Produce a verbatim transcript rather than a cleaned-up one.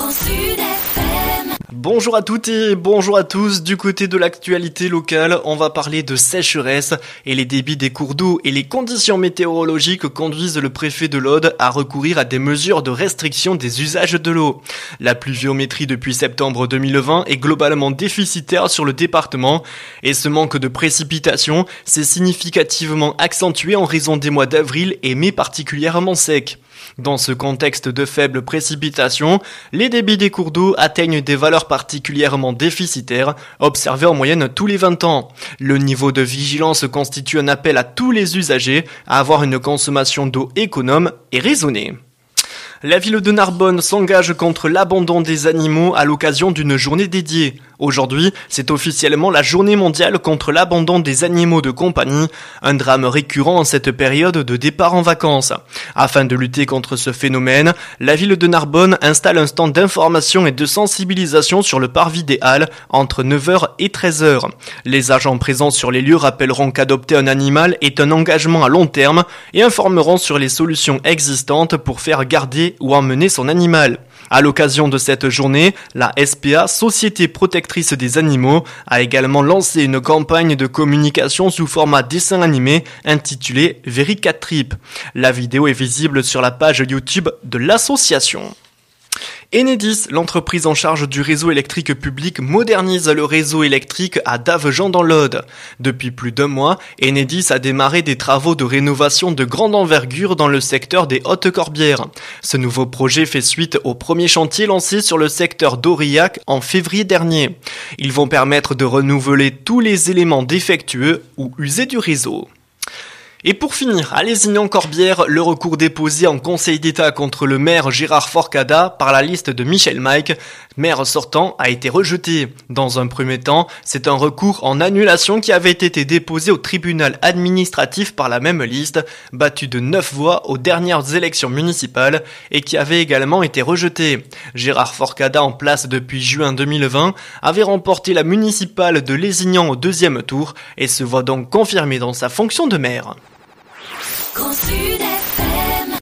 Bonjour à toutes et bonjour à tous. Du côté de l'actualité locale, on va parler de sécheresse et les débits des cours d'eau et les conditions météorologiques conduisent le préfet de l'Aude à recourir à des mesures de restriction des usages de l'eau. La pluviométrie depuis septembre deux mille vingt est globalement déficitaire sur le département et ce manque de précipitations s'est significativement accentué en raison des mois d'avril et mai particulièrement secs. Dans ce contexte de faibles précipitations, les débits des cours d'eau atteignent des valeurs particulièrement déficitaires, observées en moyenne tous les vingt ans. Le niveau de vigilance constitue un appel à tous les usagers à avoir une consommation d'eau économe et raisonnée. La ville de Narbonne s'engage contre l'abandon des animaux à l'occasion d'une journée dédiée. Aujourd'hui, c'est officiellement la journée mondiale contre l'abandon des animaux de compagnie, un drame récurrent en cette période de départ en vacances. Afin de lutter contre ce phénomène, la ville de Narbonne installe un stand d'information et de sensibilisation sur le parvis des Halles entre neuf heures et treize heures. Les agents présents sur les lieux rappelleront qu'adopter un animal est un engagement à long terme et informeront sur les solutions existantes pour faire garder ou emmener son animal. À l'occasion de cette journée, la S P A, Société Protectrice des Animaux, a également lancé une campagne de communication sous format dessin animé intitulée Very Cat Trip. La vidéo est visible sur la page YouTube de l'association. Enedis, l'entreprise en charge du réseau électrique public, modernise le réseau électrique à Davejean dans l'Aude. Depuis plus d'un mois, Enedis a démarré des travaux de rénovation de grande envergure dans le secteur des Hautes-Corbières. Ce nouveau projet fait suite au premier chantier lancé sur le secteur d'Aurillac en février dernier. Ils vont permettre de renouveler tous les éléments défectueux ou usés du réseau. Et pour finir, à Lézignan-Corbières, le recours déposé en Conseil d'État contre le maire Gérard Forcada par la liste de Michel Maïc, maire sortant, a été rejeté. Dans un premier temps, c'est un recours en annulation qui avait été déposé au tribunal administratif par la même liste, battu de neuf voix aux dernières élections municipales et qui avait également été rejeté. Gérard Forcada, en place depuis juin deux mille vingt, avait remporté la municipale de Lézignan au deuxième tour et se voit donc confirmé dans sa fonction de maire. Grand Sud.